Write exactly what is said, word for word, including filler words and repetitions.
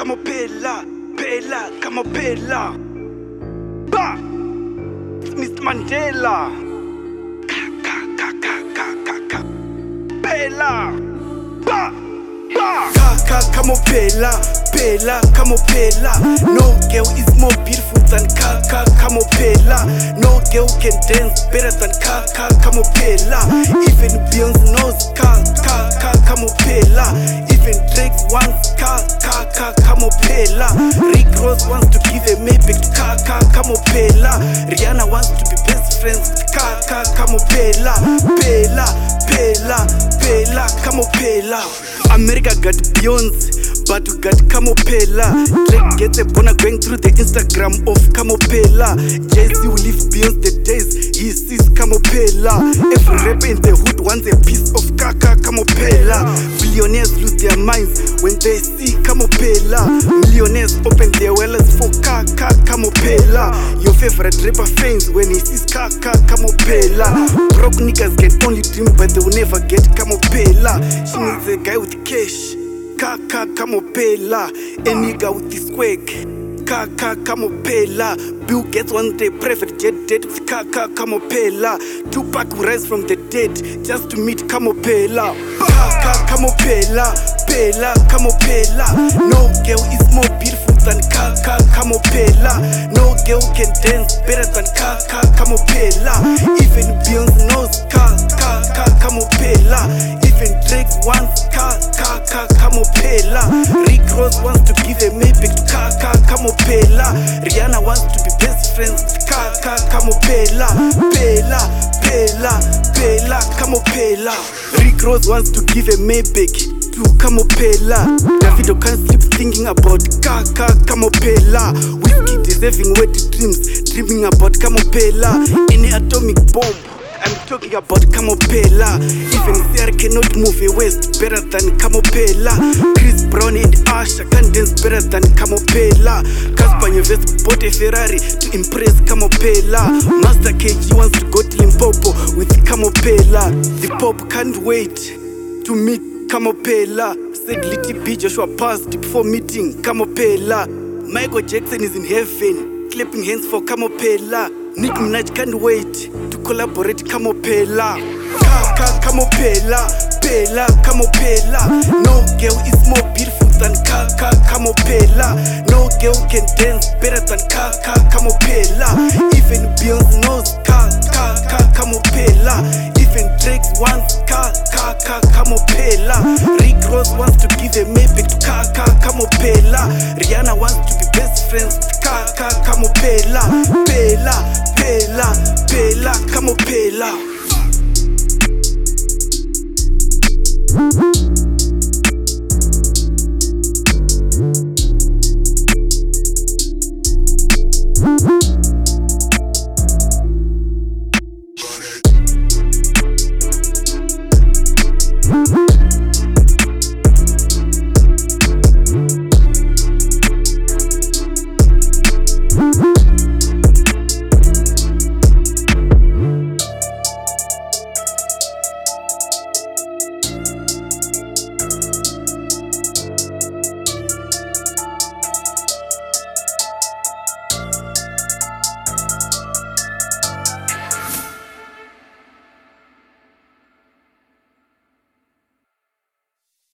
kama Pela, Pela, kama Pela. Ba, Mister Mandela. Ka, ka, ka, ka, ka, ka, ka. Pela, ba, ba. Ka, ka, kama Pela, Pela, kama Pela. No girl is more beautiful than ka, ka, kama Pela. No girl can dance better than ka, ka, kama Pela. Even Beyonce knows ka, ka, ka, kama Pela. Even Drake wants ka, ka, ka, kama Pela. Rick Ross wants to give a Maybach to ka, ka, kama Pela. Rihanna wants to be best friends with ka, ka, kama Pela. Pela, Pela, Pela, kama Pela. America got Beyonce, but we got Kamo Pela. Drake gets a boner going through the Instagram of Kamo Pela. Jay-Z will leave Beyonce the days he sees Kamo Pela. Every rapper in the hood wants a piece of Kaka Kamo Pela. Billionaires lose their minds when they see Kamo Pela. Millionaires open their wallets for Kaka Kamo Pela. Your favorite rapper faints when he sees Kaka Kamo Pela. Broke niggas can only dream but they will never get Kamo Pela. She needs a guy with cash. Kaka kama Pela, a nigga with his swag. Kaka kama Pela, Bill Gates wants a private jet date with Kaka kama Pela. Tupac will rise from the dead just to meet Kamo Pela. Kaka kama Pela, Pela kama Pela. No girl is more beautiful than Kaka kama Pela. No girl can dance better than Kaka kama Pela. Even Beyonce knows Kaka kama Pela. Even Drake wants ka, ka, ka, kama Pela. Rick Ross wants to give a Maybach to ka, ka, kama Pela. Rihanna wants to be best friends with ka, ka, kama Pela. Pela, Pela, Pela, kama Pela. Rick Ross wants to give a Maybach to Kamo Pela. Davido can't sleep thinking about ka, ka, kama Pela. Whiskey deserving wet dreams, dreaming about Kamo Pela. In an atomic bomb, I'm talking about Kamo Pela. Even Sarah cannot move a waist better than Kamo Pela. Chris Brown and Usher can dance better than Kamo Pela. Casper Nyovest bought a Ferrari to impress Kamo Pela. Master K G wants to go to Limpopo with Kamo Pela. The Pope can't wait to meet Kamo Pela. Said Little B Joshua passed before meeting Kamo Pela. Michael Jackson is in heaven, clapping hands for Kamo Pela. Nick Minaj can't wait to collaborate Kamo Pela. Kaka Kamo Pela, Pela Kamo Pela. No girl is more beautiful than Kaka Kamo Pela. No girl can dance better than Kaka Kamo Pela. Even Beyonce knows Kaka Kamo Pela. Even Drake wants Kaka Kamo Pela. Rick Ross wants to give a Maybach to Kaka Kamo Pela. Rihanna wants to be best friends with Kaka Kamo Pela. Pela, Pela, Pela, Kamo Pela.